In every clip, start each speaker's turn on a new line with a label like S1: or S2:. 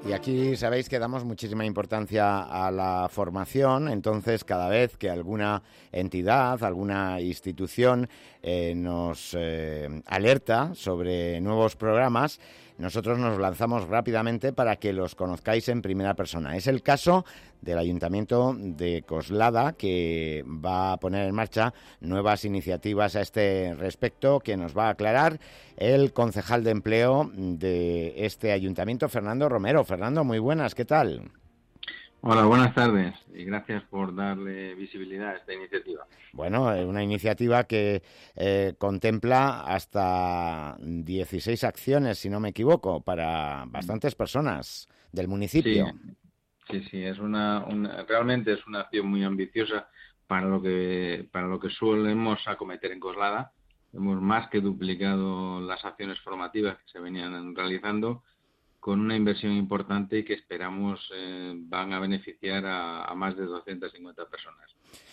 S1: Y aquí sabéis que damos muchísima importancia a la formación, entonces cada vez que alguna entidad, alguna institución nos alerta sobre nuevos programas, nosotros nos lanzamos rápidamente para que los conozcáis en primera persona. Es el caso del Ayuntamiento de Coslada, que va a poner en marcha nuevas iniciativas a este respecto, que nos va a aclarar el concejal de empleo de este ayuntamiento, Fernando Romero. Fernando, muy buenas, ¿qué tal?
S2: Hola, buenas tardes y gracias por darle visibilidad a esta iniciativa.
S1: Bueno, una iniciativa que contempla hasta 16 acciones, si no me equivoco, para bastantes personas del municipio.
S2: Sí, es realmente es una acción muy ambiciosa para lo que solemos acometer en Coslada. Hemos más que duplicado las acciones formativas que se venían realizando, con una inversión importante y que esperamos van a beneficiar a más de 250 personas.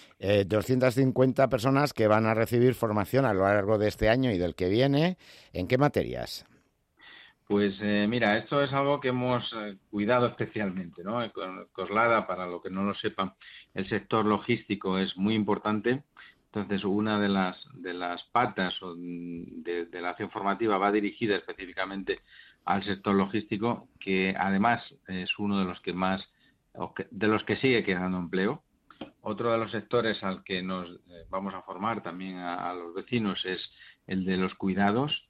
S1: 250 personas que van a recibir formación a lo largo de este año y del que viene. ¿En qué materias?
S2: Pues mira, esto es algo que hemos cuidado especialmente, ¿no? Con Coslada, para lo que no lo sepan, el sector logístico es muy importante. Entonces, una de las patas de la acción formativa va dirigida específicamente al sector logístico, que además es uno de los que sigue creando empleo. Otro de los sectores al que nos vamos a formar también a los vecinos es el de los cuidados,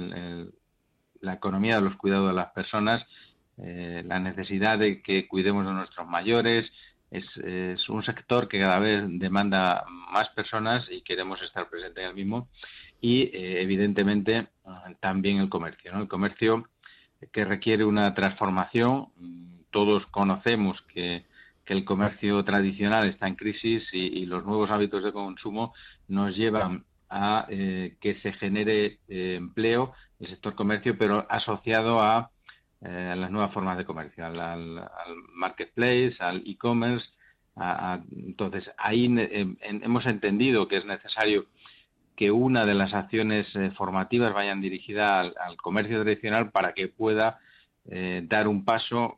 S2: la economía de los cuidados de las personas, la necesidad de que cuidemos de nuestros mayores. Es un sector que cada vez demanda más personas y queremos estar presentes en el mismo. Y, evidentemente, también el comercio, ¿no? El comercio que requiere una transformación. Todos conocemos que el comercio tradicional está en crisis y los nuevos hábitos de consumo nos llevan a que se genere empleo en el sector comercio, pero asociado a las nuevas formas de comercio, al marketplace, al e-commerce. Entonces, ahí hemos entendido que es necesario que una de las acciones formativas vayan dirigidas al comercio tradicional para que pueda dar un paso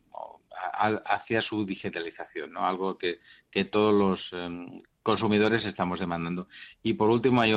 S2: hacia su digitalización, ¿no? Algo que todos los consumidores estamos demandando. Y por último hay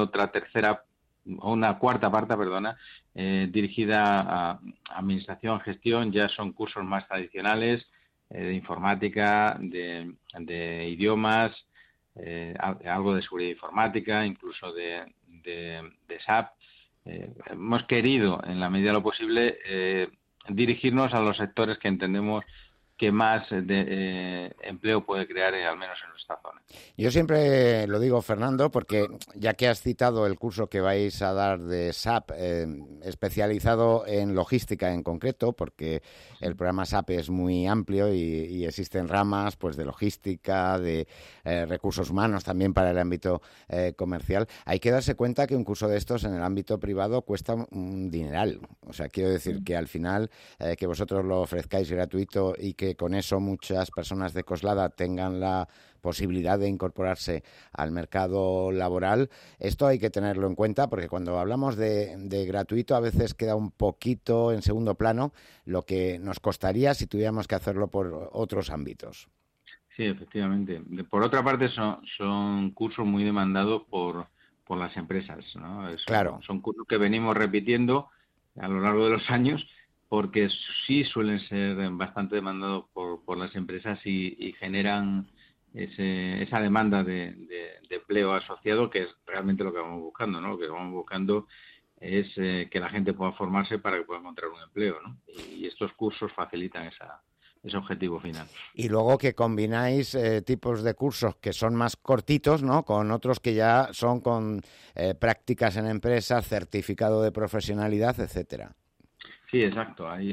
S2: una cuarta parte, dirigida a administración, gestión. Ya son cursos más tradicionales, de informática, de idiomas, algo de seguridad informática, incluso de SAP. Hemos querido, en la medida de lo posible, dirigirnos a los sectores que entendemos que más empleo puede crear, al menos en nuestra zona.
S1: Yo siempre lo digo, Fernando, porque ya que has citado el curso que vais a dar de SAP, especializado en logística en concreto, porque el programa SAP es muy amplio y existen ramas pues de logística, de recursos humanos también para el ámbito comercial. Hay que darse cuenta que un curso de estos en el ámbito privado cuesta un dineral. O sea, quiero decir que al final que vosotros lo ofrezcáis gratuito y que con eso muchas personas de Coslada tengan la posibilidad de incorporarse al mercado laboral. Esto hay que tenerlo en cuenta porque cuando hablamos de gratuito a veces queda un poquito en segundo plano lo que nos costaría si tuviéramos que hacerlo por otros ámbitos.
S2: Sí, efectivamente. Por otra parte, son cursos muy demandados por las empresas, ¿no?
S1: Claro.
S2: Son cursos que venimos repitiendo a lo largo de los años, porque sí suelen ser bastante demandados por las empresas y generan esa demanda de empleo asociado, que es realmente lo que vamos buscando, ¿no? Lo que vamos buscando es que la gente pueda formarse para que pueda encontrar un empleo, ¿no? Y estos cursos facilitan ese objetivo final.
S1: Y luego que combináis tipos de cursos que son más cortitos, ¿no? Con otros que ya son con prácticas en empresas, certificado de profesionalidad, etcétera.
S2: Sí, exacto. Hay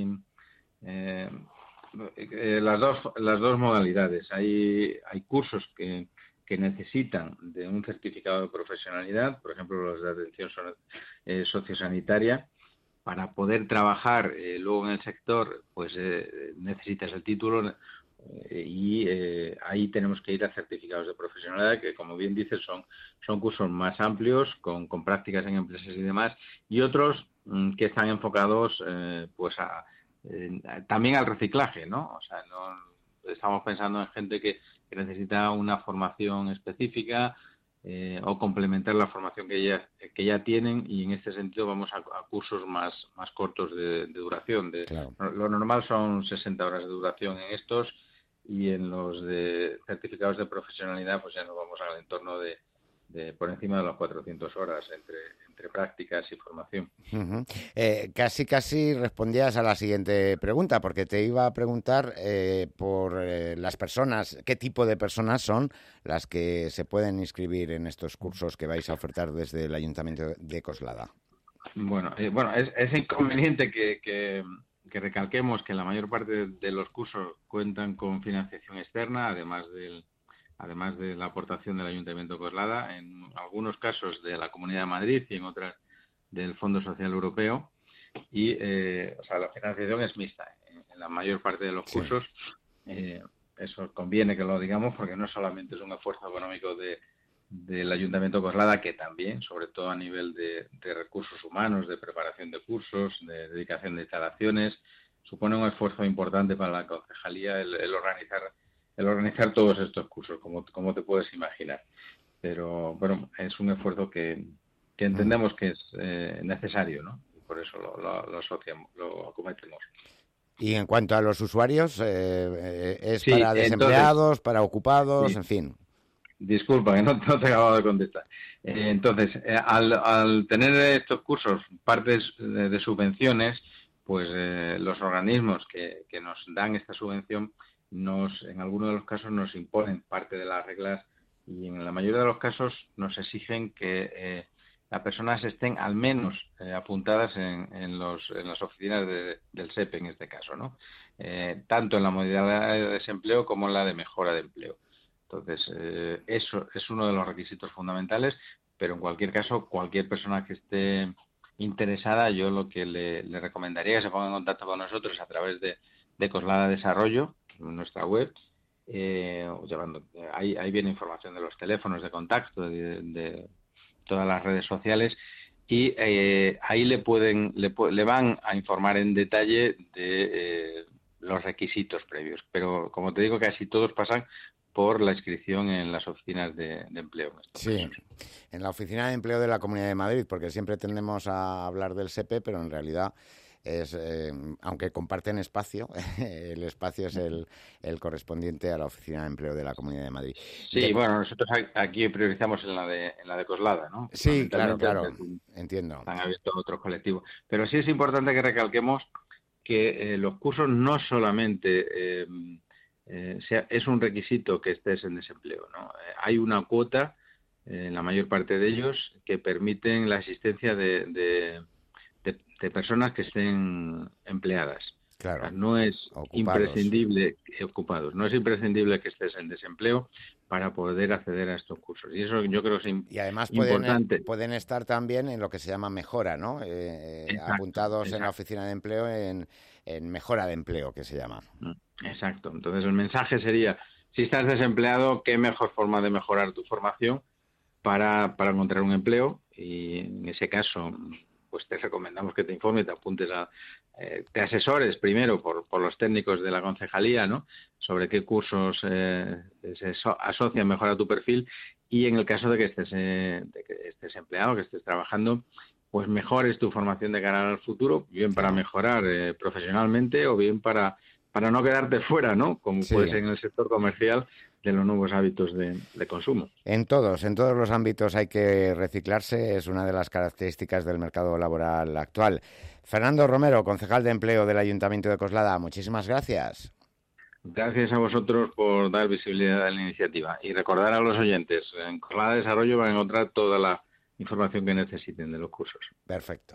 S2: las dos modalidades. Hay cursos que necesitan de un certificado de profesionalidad, por ejemplo, los de atención sociosanitaria. Para poder trabajar luego en el sector, pues necesitas el título y ahí tenemos que ir a certificados de profesionalidad, que como bien dices son cursos más amplios, con prácticas en empresas y demás, y otros que están enfocados pues a también al reciclaje, ¿no? O sea, no estamos pensando en gente que necesita una formación específica o complementar la formación que ya tienen, y en este sentido vamos a cursos más cortos de duración.
S1: Claro.
S2: Lo normal son 60 horas de duración en estos, y en los de certificados de profesionalidad pues ya nos vamos al entorno de por encima de las 400 horas entre prácticas y formación.
S1: Uh-huh. Casi respondías a la siguiente pregunta, porque te iba a preguntar por las personas, qué tipo de personas son las que se pueden inscribir en estos cursos que vais a ofertar desde el Ayuntamiento de Coslada.
S2: Bueno, es inconveniente que recalquemos que la mayor parte de los cursos cuentan con financiación externa, además de la aportación del Ayuntamiento de Coslada, en algunos casos de la Comunidad de Madrid y en otras del Fondo Social Europeo, y la financiación es mixta en la mayor parte de los cursos. Eso conviene que lo digamos, porque no solamente es un esfuerzo económico del Ayuntamiento de Coslada, que también, sobre todo a nivel de recursos humanos, de preparación de cursos, de dedicación de instalaciones, supone un esfuerzo importante para la concejalía el organizar todos estos cursos, como te puedes imaginar. Pero bueno, es un esfuerzo que entendemos que es necesario, ¿no? Y por eso lo acometemos.
S1: Y en cuanto a los usuarios, ¿es
S2: sí,
S1: para desempleados,
S2: entonces,
S1: para ocupados,
S2: sí.
S1: en fin?
S2: Disculpa, que no te he acabado de contestar. Entonces, al tener estos cursos partes de subvenciones, pues los organismos que nos dan esta subvención en algunos de los casos nos imponen parte de las reglas, y en la mayoría de los casos nos exigen que las personas estén al menos apuntadas en las oficinas del SEPE, en este caso, ¿no? Tanto en la modalidad de desempleo como en la de mejora de empleo. Entonces, eso es uno de los requisitos fundamentales, pero en cualquier caso, cualquier persona que esté interesada, yo lo que le recomendaría es que se ponga en contacto con nosotros a través de Coslada Desarrollo, en nuestra web, ahí viene información de los teléfonos de contacto, de todas las redes sociales, y ahí le van a informar en detalle de los requisitos previos. Pero, como te digo, casi todos pasan por la inscripción en las oficinas de empleo.
S1: Sí, en la Oficina de Empleo de la Comunidad de Madrid, porque siempre tendemos a hablar del SEPE, pero en realidad es, aunque comparten espacio, el espacio es el correspondiente a la Oficina de Empleo de la Comunidad de Madrid.
S2: Sí, bueno, nosotros aquí priorizamos en la de Coslada, ¿no?
S1: Sí, claro, entiendo.
S2: Están abiertos otros colectivos. Pero sí es importante que recalquemos que los cursos no solamente es un requisito que estés en desempleo, ¿no? Hay una cuota, en la mayor parte de ellos, que permiten la asistencia de personas que estén empleadas.
S1: Claro.
S2: O sea, no es imprescindible, ocupados, no es imprescindible que estés en desempleo para poder acceder a estos cursos. Y eso yo creo que es
S1: y además
S2: importante.
S1: Pueden estar también en lo que se llama mejora, ¿no? Apuntados en la oficina de empleo en mejora de empleo, que se llama.
S2: Exacto. Entonces el mensaje sería, si estás desempleado, qué mejor forma de mejorar tu formación para encontrar un empleo, y en ese caso pues te recomendamos que te informes, te apuntes te asesores primero por los técnicos de la concejalía, ¿no? Sobre qué cursos se asocian mejor a tu perfil, y en el caso de que estés empleado, que estés trabajando, pues mejores tu formación de cara al futuro, bien para mejorar profesionalmente, o bien para no quedarte fuera, ¿no? Como puede ser en el sector comercial, de los nuevos hábitos de consumo.
S1: En todos los ámbitos hay que reciclarse, es una de las características del mercado laboral actual. Fernando Romero, concejal de Empleo del Ayuntamiento de Coslada, muchísimas gracias.
S2: Gracias a vosotros por dar visibilidad a la iniciativa, y recordar a los oyentes, en Coslada Desarrollo van a encontrar toda la información que necesiten de los cursos.
S1: Perfecto.